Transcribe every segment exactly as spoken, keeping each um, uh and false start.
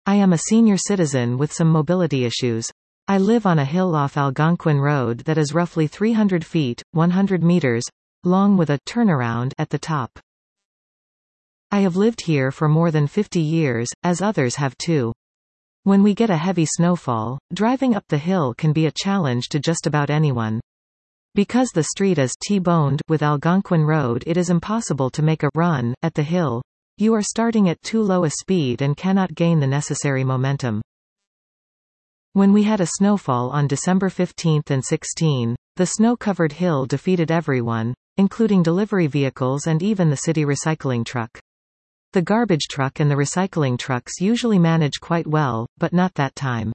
I am a senior citizen with some mobility issues. I live on a hill off Algonquin Road that is roughly three hundred feet, one hundred meters, long with a turnaround at the top. I have lived here for more than fifty years, as others have too. When we get a heavy snowfall, driving up the hill can be a challenge to just about anyone. Because the street is T-boned with Algonquin Road, it is impossible to make a run at the hill. You are starting at too low a speed and cannot gain the necessary momentum. When we had a snowfall on December fifteenth and sixteenth, the snow-covered hill defeated everyone, including delivery vehicles and even the city recycling truck. The garbage truck and the recycling trucks usually manage quite well, but not that time.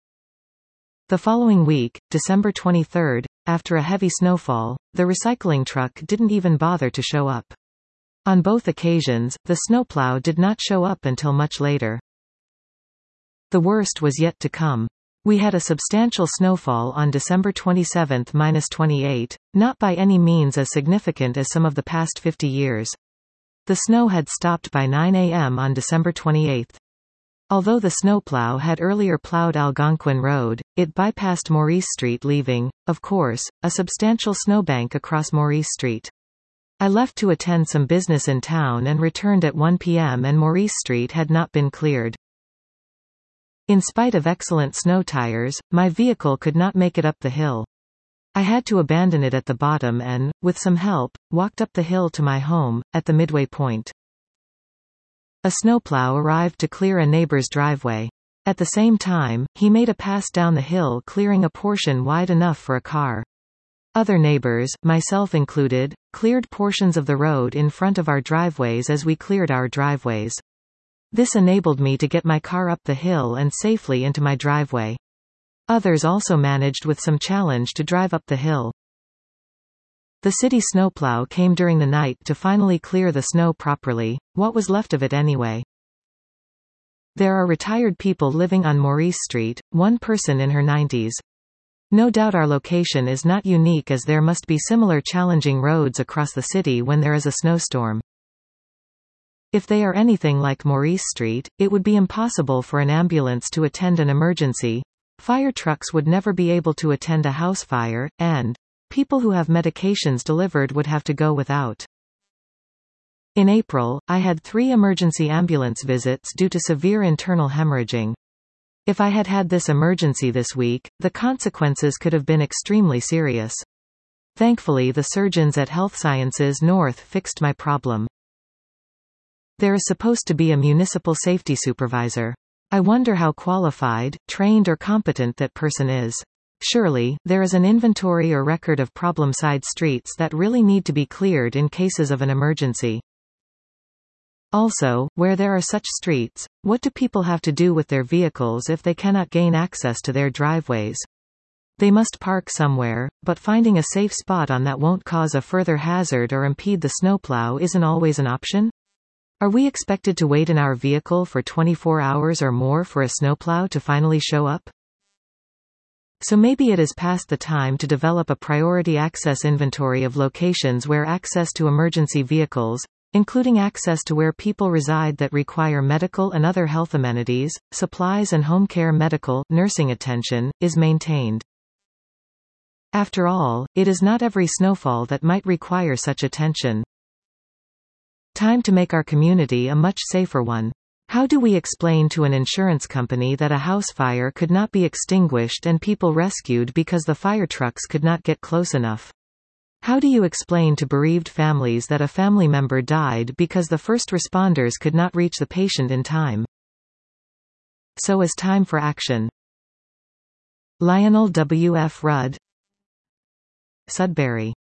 The following week, December twenty-third, after a heavy snowfall, the recycling truck didn't even bother to show up. On both occasions, the snowplow did not show up until much later. The worst was yet to come. We had a substantial snowfall on December twenty-seventh to twenty-eighth, not by any means as significant as some of the past fifty years. The snow had stopped by nine A M on December twenty-eighth. Although the snowplow had earlier plowed Algonquin Road, it bypassed Maurice Street, leaving, of course, a substantial snowbank across Maurice Street. I left to attend some business in town and returned at one P M and Maurice Street had not been cleared. In spite of excellent snow tires, my vehicle could not make it up the hill. I had to abandon it at the bottom and, with some help, walked up the hill to my home, at the midway point. A snowplow arrived to clear a neighbor's driveway. At the same time, he made a pass down the hill, clearing a portion wide enough for a car. Other neighbors, myself included, cleared portions of the road in front of our driveways as we cleared our driveways. This enabled me to get my car up the hill and safely into my driveway. Others also managed with some challenge to drive up the hill. The city snowplow came during the night to finally clear the snow properly, what was left of it anyway. There are retired people living on Maurice Street, one person in her nineties. No doubt our location is not unique, as there must be similar challenging roads across the city when there is a snowstorm. If they are anything like Maurice Street, it would be impossible for an ambulance to attend an emergency. Fire trucks would never be able to attend a house fire, and people who have medications delivered would have to go without. In April, I had three emergency ambulance visits due to severe internal hemorrhaging. If I had had this emergency this week, the consequences could have been extremely serious. Thankfully, the surgeons at Health Sciences North fixed my problem. There is supposed to be a municipal safety supervisor. I wonder how qualified, trained or competent that person is. Surely, there is an inventory or record of problem side streets that really need to be cleared in cases of an emergency. Also, where there are such streets, what do people have to do with their vehicles if they cannot gain access to their driveways? They must park somewhere, but finding a safe spot on that won't cause a further hazard or impede the snowplow isn't always an option? Are we expected to wait in our vehicle for twenty-four hours or more for a snowplow to finally show up? So maybe it is past the time to develop a priority access inventory of locations where access to emergency vehicles, including access to where people reside that require medical and other health amenities, supplies and home care, medical, nursing attention, is maintained. After all, it is not every snowfall that might require such attention. Time to make our community a much safer one. How do we explain to an insurance company that a house fire could not be extinguished and people rescued because the fire trucks could not get close enough? How do you explain to bereaved families that a family member died because the first responders could not reach the patient in time? So is time for action. Lionel W F Rudd, Sudbury.